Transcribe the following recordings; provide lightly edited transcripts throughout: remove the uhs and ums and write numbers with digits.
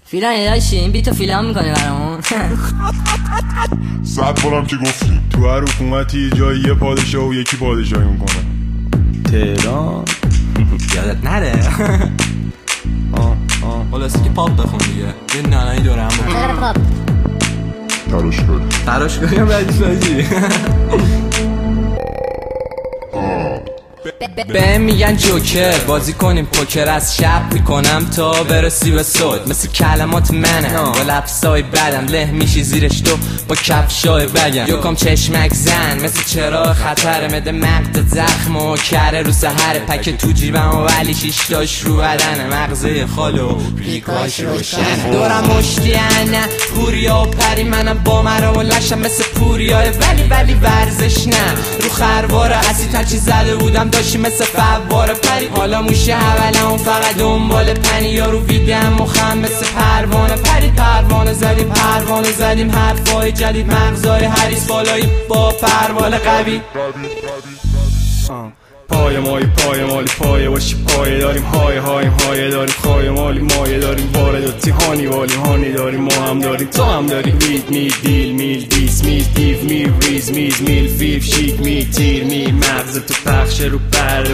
فیلان داشتی این بیتو فیلان میکنه برامون. 100 بارم که گفتی تو هر حکومتی جایی یه پادشاه و یکی پادشاهی میکنه. تهران یادت نره. خلاصی که پاپ بخون دیگه. یه نانایی دوره هم بخون. تراشگاهی هم ردیف بازی. به میگن جوکر بازی کنیم پوکر، از شب میکنم تا برسی به صد، مثل کلمات منم با لفظای بدم له میشی زیرش تو با کفشای بگم یکم چشمک زن مثل چرا خطر مده مقد زخم و کره رو سهر پک تو جیبم و ولی شیشتاش رو بدنه مغزه خالو ریکاش روشنه دورم مشتیانه پوریا و پری منم با مرا و لشم مثل پوریای ولی ورزش نه رو خرواره اصی ترچی زده بودم داشتی مثل فواره پری حالا موشه اولم فقط دنبال پنی یا رو ویدم مخم مثل پروانه پری پروانه زدیم حرفای جدید مغزای هریس بالایی با پروال قوی پای مالی پایه باشی پایه داریم های داریم خواهی مالی مایه داریم وارداتی هانی داریم ما هم داریم تو هم داری وید دیل میل دیس میل دیو میل ریز میل فیف شیک میل تیر میل مغز تو پخش رو برده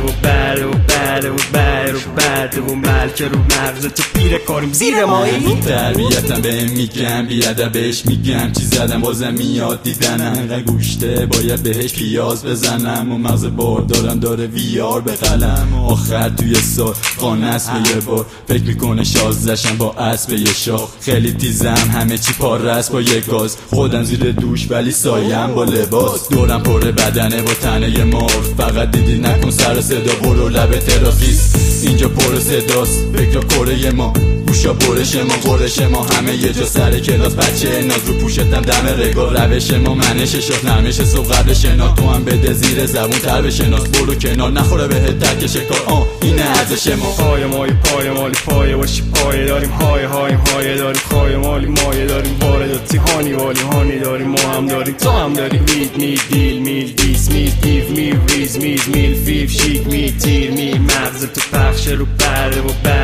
و ملکه رو مغز تو پیره کاریم زیر مایی تربیتم به میگم بیادبش میگم چی زدم بازم میاد دیدنم انقدر گوشته باید بهش پیاز بزنم و مغز باردارم داره ویار به قلم آخر توی سال خانه است به یه بار فکر میکنه شازدشم با اسب یه شاخ خیلی تیزم همه چی پاره است با یه گاز خودم زیر دوش ولی سایم با لباس دورم پر بدنه با تنه مار فقط دیدی نکن سر صدا برو لب ترافیس اینجا پر صداست فکر کره ما گوشا برش ما همه یه جا سر کلاس بچه ناز رو پوشتم دم رگا روش ما منش شاخ نرمش صبح قبل شنا تو هم بده زیر زبون تر بشناس برو کنار نخوره بهت ترکش کار اینه ارزش ما پای مالی پایه باشی پایه داریم های داریم خواهی مالی مایه داریم وارداتی هانی داریم ما هم داریم تو هم داری وید دیل میل دیس میل دیو میل ریز میل فیف شیک میل تیر میل مغز تو پخش رو برده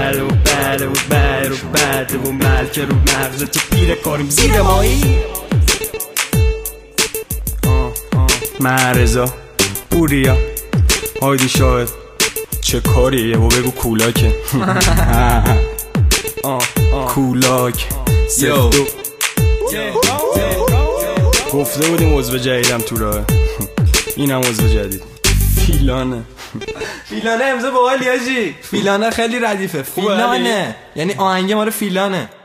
و ملکه رو مغز تو پیره کاریم زیر مایی معرضا پوریا هایدی شاهد چه کاریه و بگو کولاکه کولاک سفتو گفته بودیم عضو جدیدم تو راه اینم عضو جدید فیلانه امضا با حالی آجی فیلانه خیلی ردیفه فیلانه یعنی آهنگ ما رو فیلانه